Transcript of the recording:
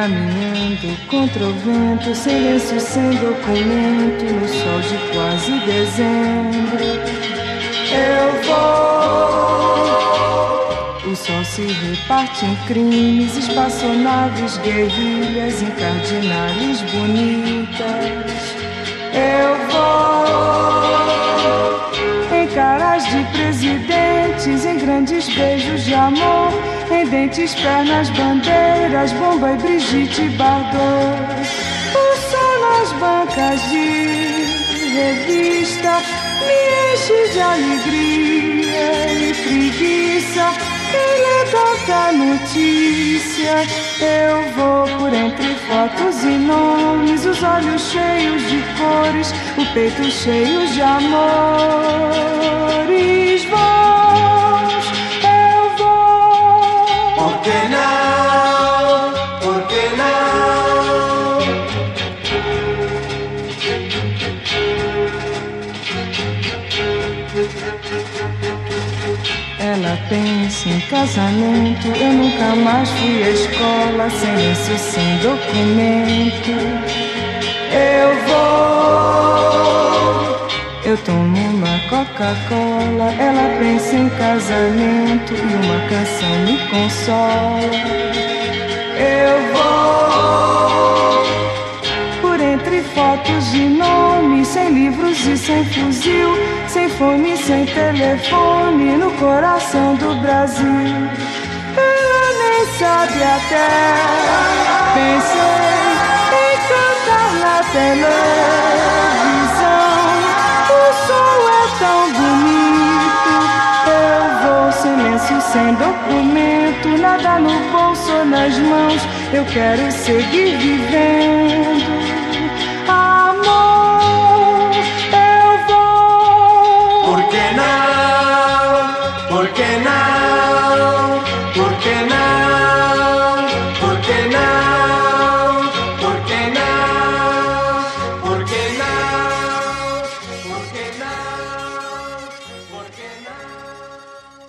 Caminhando contra o vento, silêncio sem documento, no sol de quase dezembro. Eu vou. O sol se reparte em crimes, espaçonaves, guerrilhas, incardinales bonitas. Eu vou. Em caras de presidentes, em grandes beijos de amor, em dentes, pernas, bandeiras, Bomba e Brigitte Bardot. O sol nas bancas de revista me enche de alegria e preguiça. Quem lê tanta notícia? Eu vou por entre fotos e nomes, os olhos cheios de cores, o peito cheio de amores vãos. Eu vou. Por que não? Por que não? Ela pensa em casamento, eu nunca mais fui à escola, silêncio sem documento. Eu vou. Eu tomo uma Coca-Cola, ela pensa em casamento e uma canção me consola. Eu vou por entre fotos de nome, sem livros e sem fuzil, sem fome, sem telefone, no coração do Brasil. Ela nem sabe até, pensei em cantar na televisão. O sol é tão bonito, eu vou, silêncio sem documento, nada no bolso ou nas mãos, eu quero seguir vivendo. Amor.